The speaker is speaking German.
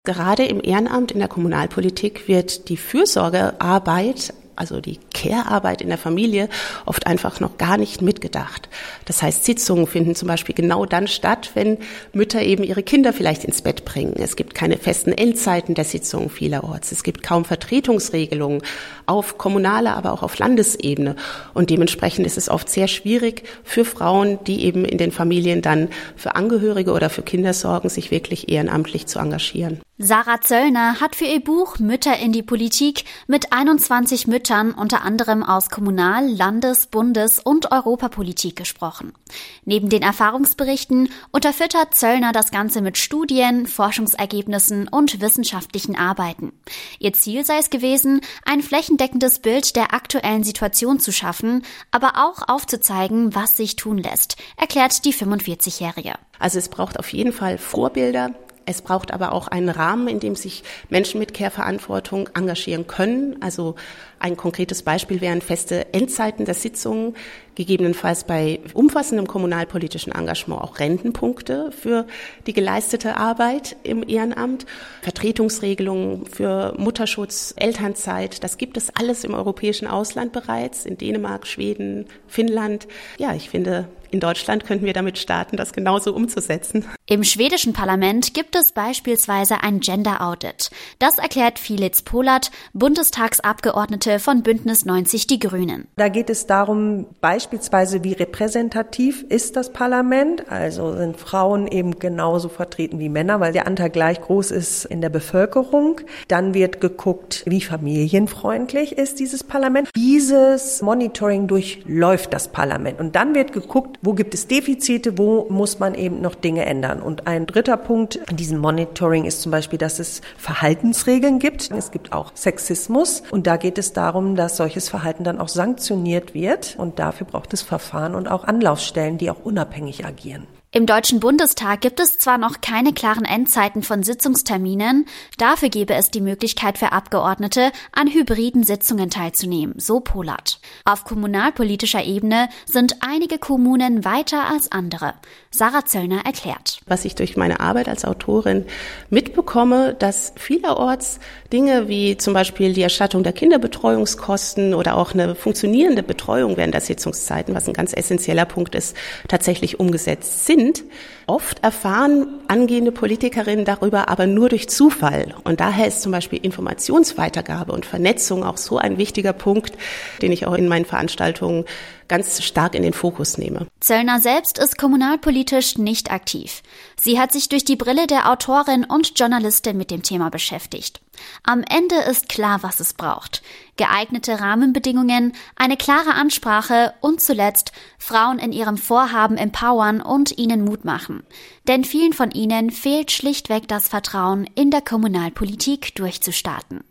Gerade im Ehrenamt in der Kommunalpolitik wird die Fürsorgearbeit, also die Care-Arbeit in der Familie, oft einfach noch gar nicht mitgedacht. Das heißt, Sitzungen finden zum Beispiel genau dann statt, wenn Mütter eben ihre Kinder vielleicht ins Bett bringen. Es gibt keine festen Endzeiten der Sitzungen vielerorts. Es gibt kaum Vertretungsregelungen auf kommunaler, aber auch auf Landesebene. Und dementsprechend ist es oft sehr schwierig für Frauen, die eben in den Familien dann für Angehörige oder für Kinder sorgen, sich wirklich ehrenamtlich zu engagieren. Sarah Zöllner hat für ihr Buch Mütter in die Politik mit 21 Müttern unter anderem aus Kommunal-, Landes-, Bundes- und Europapolitik gesprochen. Neben den Erfahrungsberichten unterfüttert Zöllner das Ganze mit Studien, Forschungsergebnissen und wissenschaftlichen Arbeiten. Ihr Ziel sei es gewesen, ein flächendeckendes Bild der aktuellen Situation zu schaffen, aber auch aufzuzeigen, was sich tun lässt, erklärt die 45-Jährige. Also es braucht auf jeden Fall Vorbilder. Es braucht aber auch einen Rahmen, in dem sich Menschen mit Care-Verantwortung engagieren können. Also ein konkretes Beispiel wären feste Endzeiten der Sitzungen, gegebenenfalls bei umfassendem kommunalpolitischen Engagement auch Rentenpunkte für die geleistete Arbeit im Ehrenamt, Vertretungsregelungen für Mutterschutz, Elternzeit. Das gibt es alles im europäischen Ausland bereits, in Dänemark, Schweden, Finnland. Ja, ich finde, in Deutschland könnten wir damit starten, das genauso umzusetzen. Im schwedischen Parlament gibt es beispielsweise ein Gender Audit. Das erklärt Filiz Polat, Bundestagsabgeordnete von Bündnis 90 Die Grünen. Da geht es darum, beispielsweise, wie repräsentativ ist das Parlament? Also sind Frauen eben genauso vertreten wie Männer, weil der Anteil gleich groß ist in der Bevölkerung. Dann wird geguckt, wie familienfreundlich ist dieses Parlament. Dieses Monitoring durchläuft das Parlament. Und dann wird geguckt, wo gibt es Defizite, wo muss man eben noch Dinge ändern. Und ein dritter Punkt in diesem Monitoring ist zum Beispiel, dass es Verhaltensregeln gibt. Es gibt auch Sexismus. Und da geht es darum, dass solches Verhalten dann auch sanktioniert wird. Und dafür braucht es Verfahren und auch Anlaufstellen, die auch unabhängig agieren. Im Deutschen Bundestag gibt es zwar noch keine klaren Endzeiten von Sitzungsterminen, dafür gäbe es die Möglichkeit für Abgeordnete, an hybriden Sitzungen teilzunehmen, so Polat. Auf kommunalpolitischer Ebene sind einige Kommunen weiter als andere. Sarah Zöllner erklärt. Was ich durch meine Arbeit als Autorin mitbekomme, dass vielerorts Dinge wie zum Beispiel die Erstattung der Kinderbetreuungskosten oder auch eine funktionierende Betreuung während der Sitzungszeiten, was ein ganz essentieller Punkt ist, tatsächlich umgesetzt sind. Oft erfahren angehende Politikerinnen darüber aber nur durch Zufall. Und daher ist zum Beispiel Informationsweitergabe und Vernetzung auch so ein wichtiger Punkt, den ich auch in meinen Veranstaltungen ganz stark in den Fokus nehme. Zöllner selbst ist kommunalpolitisch nicht aktiv. Sie hat sich durch die Brille der Autorin und Journalistin mit dem Thema beschäftigt. Am Ende ist klar, was es braucht. Geeignete Rahmenbedingungen, eine klare Ansprache und zuletzt Frauen in ihrem Vorhaben empowern und ihnen Mut machen. Denn vielen von ihnen fehlt schlichtweg das Vertrauen, in der Kommunalpolitik durchzustarten.